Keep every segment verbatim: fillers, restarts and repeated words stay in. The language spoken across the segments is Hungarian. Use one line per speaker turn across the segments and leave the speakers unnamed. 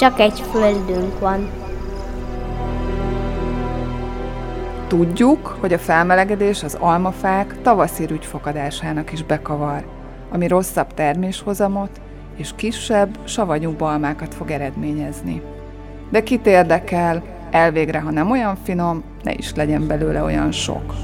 Csak egy földünk van.
Tudjuk, hogy a felmelegedés az almafák tavaszi rügyfokadásának is bekavar, ami rosszabb terméshozamot és kisebb, savanyúbb almákat fog eredményezni. De kit érdekel, elvégre, ha nem olyan finom, ne is legyen belőle olyan sok.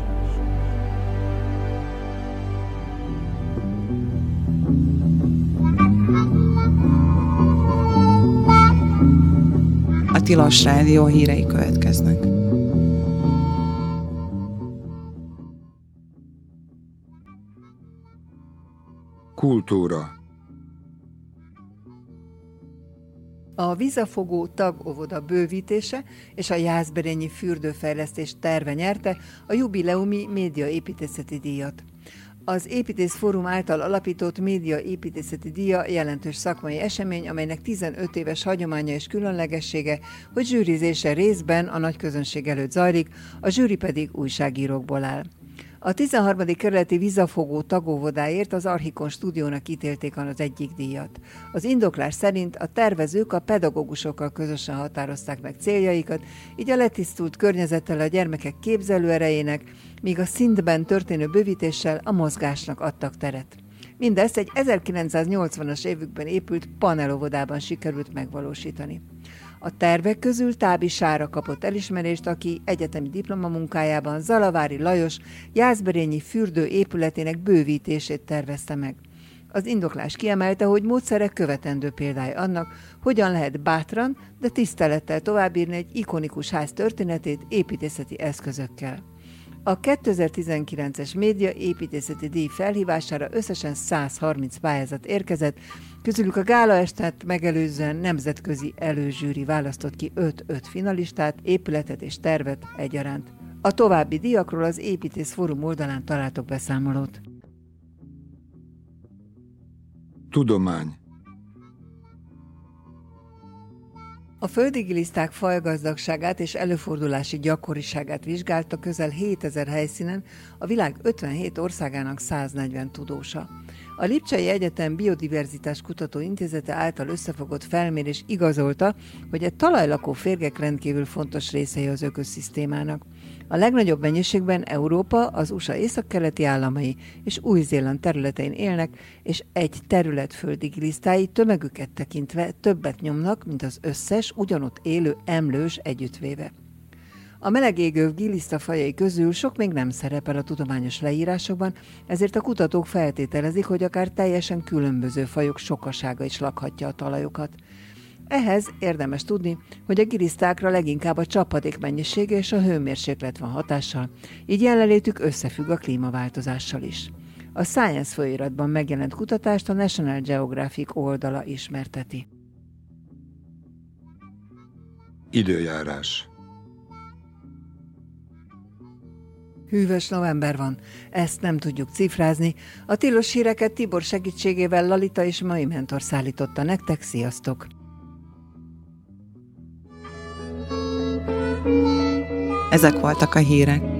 A Tilos Rádió hírei következnek.
Kultúra.
A vízafogó tagóvoda bővítése és a jászberényi fürdőfejlesztés terve nyerte a jubileumi médiaépítészeti díjat. Az Építész Fórum által alapított médiaépítészeti díja jelentős szakmai esemény, amelynek tizenöt éves hagyománya és különlegessége, hogy zsűrizése részben a nagy közönség előtt zajlik, a zsűri pedig újságírókból áll. A tizenharmadik kerületi vízafogó tagóvodáért az Archikon stúdiónak ítélték az egyik díjat. Az indoklás szerint a tervezők a pedagógusokkal közösen határozták meg céljaikat, így a letisztult környezettel a gyermekek képzelőerejének, míg a szintben történő bővítéssel a mozgásnak adtak teret. Mindezt egy ezerkilencszáznyolcvanas évükben épült panelovodában sikerült megvalósítani. A tervek közül Tábi Sára kapott elismerést, aki egyetemi diplomamunkájában Zalavári Lajos jászberényi fürdő épületének bővítését tervezte meg. Az indoklás kiemelte, hogy módszerek követendő példája annak, hogyan lehet bátran, de tisztelettel továbbírni egy ikonikus ház történetét építészeti eszközökkel. A kétezer-tizenkilences média építészeti díj felhívására összesen száz harminc pályázat érkezett, közülük a gálaestet megelőzően nemzetközi előzsűri választott ki öt-öt finalistát, épületet és tervet egyaránt. A további díjakról az Építész Fórum oldalán találtok beszámolót.
Tudomány.
A földi giliszták fajgazdagságát és előfordulási gyakoriságát vizsgálta közel hétezer helyszínen a világ ötvenhét országának száznegyven tudósa. A Lipcsei Egyetem Biodiverzitás Kutató Intézete által összefogott felmérés igazolta, hogy a talajlakó férgek rendkívül fontos részei az ökoszisztémának. A legnagyobb mennyiségben Európa, az u es á északkeleti államai és Új-Zéland területein élnek, és egy terület földi gilisztái tömegüket tekintve többet nyomnak, mint az összes ugyanott élő emlős együttvéve. A melegégő gilisztafajai közül sok még nem szerepel a tudományos leírásokban, ezért a kutatók feltételezik, hogy akár teljesen különböző fajok sokasága is lakhatja a talajokat. Ehhez érdemes tudni, hogy a gilisztákra leginkább a csapadék mennyisége és a hőmérséklet van hatással, így jelenlétük összefügg a klímaváltozással is. A Science folyóiratban megjelent kutatást a National Geographic oldala ismerteti.
Időjárás.
Hűvös november van, ezt nem tudjuk cifrázni. A tilos híreket Tibor segítségével Lalita és Mai Mentor szállította nektek, sziasztok!
Ezek voltak a hírek.